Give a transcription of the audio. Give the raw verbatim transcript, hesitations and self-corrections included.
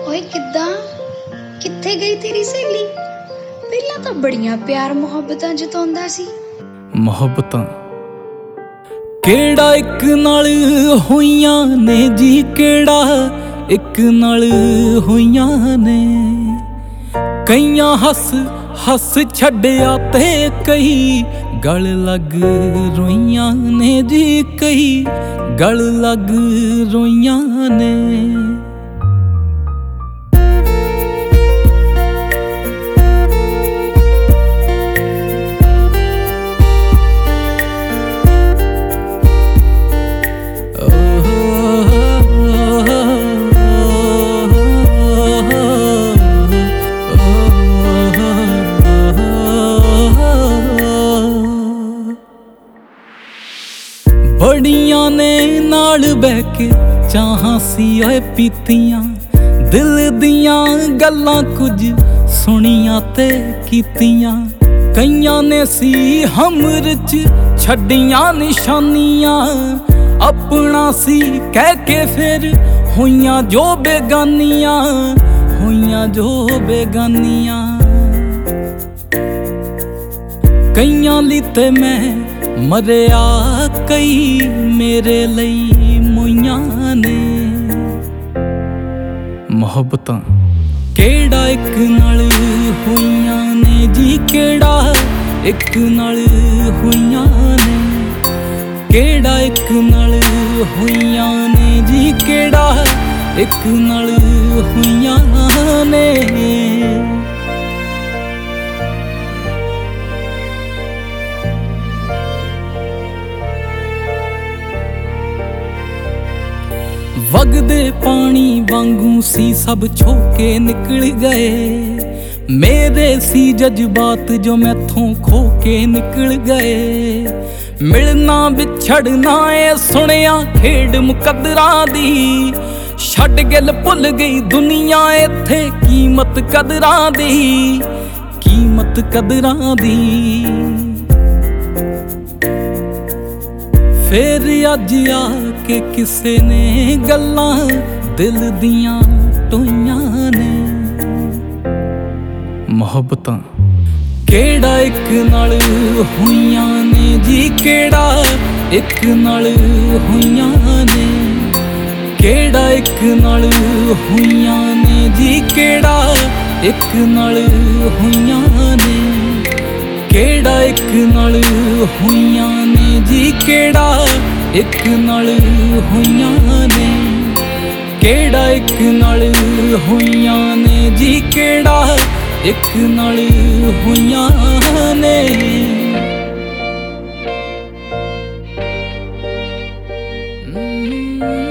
ਓਏ ਕਿੱਦਾਂ ਕਿੱਥੇ ਗਈ ਤੇਰੀ ਸਹੇਲੀ? ਪਹਿਲਾਂ ਤਾਂ ਬੜੀਆਂ ਪਿਆਰ ਮੁਹੱਬਤਾਂ ਜਤਾਉਂਦਾ ਸੀ। ਮੁਹੱਬਤਾਂ ਕਿਹੜਾ ਇੱਕ ਨਾਲ ਹੋਈਆਂ ਨੇ ਜੀ, ਕਿਹੜਾ ਇੱਕ ਨਾਲ ਹੋਈਆਂ ਨੇ। ਕਈਆਂ ਹੱਸ ਹੱਸ ਛੱਡਿਆ ਤੇ ਕਈ ਗਲ ਲੱਗ ਰੋਈਆਂ ਨੇ ਜੀ, ਕਈ ਗਲ ਲੱਗ ਰੋਈਆਂ ਨੇ। ਬੜੀਆਂ ਨੇ ਨਾਲ ਬਹਿ ਕੇ ਚਾਹਾਂ ਸੀ ਓਏ ਪੀਤੀਆਂ, ਦਿਲ ਦੀਆਂ ਗੱਲਾਂ ਕੁਝ ਸੁਣੀਆਂ ਤੇ ਕੀਤੀਆਂ। ਕਈਆਂ ਨੇ ਸੀ ਹਮਰ ਚ ਛੱਡੀਆਂ ਨਿਸ਼ਾਨੀਆਂ, ਆਪਣਾ ਸੀ ਕਹਿ ਕੇ ਫਿਰ ਹੋਈਆਂ ਜੋ ਬੇਗਾਨੀਆਂ, ਹੋਈਆਂ ਜੋ ਬੇਗਾਨੀਆਂ। ਕਈਆਂ ਲਈ ਤੇ ਮੈਂ ਮਰਿਆ, ਕਈ ਮੇਰੇ ਲਈ ਮੋਈਆਂ ਨੇ। ਮੁਹੱਬਤਾਂ ਕਿਹੜਾ ਇੱਕ ਨਾਲ ਹੋਈਆਂ ਨੇ ਜੀ, ਕਿਹੜਾ ਇੱਕ ਨਾਲ ਹੋਈਆਂ ਨੇ। ਕਿਹੜਾ ਇੱਕ ਨਾਲ ਹੋਈਆਂ ਨੇ ਜੀ, ਕਿਹੜਾ ਇੱਕ ਨਾਲ ਹੋਈਆਂ ਨੇ। ਵਗਦੇ ਪਾਣੀ ਵਾਂਗੂ ਸੀ ਸਭ ਛੋ ਕੇ ਨਿਕਲ ਗਏ, ਮੇਰੇ ਸੀ ਜਜ਼ਬਾਤ ਜੋ ਮੈਥੋਂ ਖੋ ਕੇ ਨਿਕਲ ਗਏ। ਮਿਲਣਾ ਵਿਛੜਨਾ ਏ ਸੁਣਿਆ ਖੇਡ ਮੁਕੱਦਰਾਂ ਦੀ, ਛੱਡ ਗਿਲ ਭੁੱਲ ਗਈ ਦੁਨੀਆ ਇੱਥੇ ਕੀਮਤ ਕਦਰਾਂ ਦੀ, ਕੀਮਤ ਕਦਰਾਂ ਦੀ। ਫੇਰ ਅੱਜ ਆ ਕੇ ਕਿਸੇ ਨੇ ਗੱਲਾਂ ਦਿਲ ਦੀਆਂ ਟੋਈਆਂ ਨੇ। ਮੁਹੱਬਤਾਂ ਕਿਹੜਾ ਇੱਕ ਨਾਲ ਹੋਈਆਂ ਨੇ ਜੀ, ਕਿਹੜਾ ਇੱਕ ਨਾਲ ਹੋਈਆਂ ਨੇ। ਕਿਹੜਾ ਇੱਕ ਨਾਲ ਹੋਈਆਂ ਨੇ ਜੀ, ਕਿਹੜਾ ਇੱਕ ਨਾਲ ਹੋਈਆਂ ਨੇ। ਕਿਹੜਾ ਇੱਕ ਨਾਲ ਹੋਈਆਂ ਨੇ ਜੀ, ਕਿਹੜਾ ਇੱਕ ਨਾਲ ਹੋਈਆਂ ਨੇ। ਕਿਹੜਾ ਇੱਕ ਨਾਲ ਹੋਈਆਂ ਨੇ ਜੀ, ਕਿਹੜਾ ਇੱਕ ਨਾਲ ਹੋਈਆਂ ਨੇ।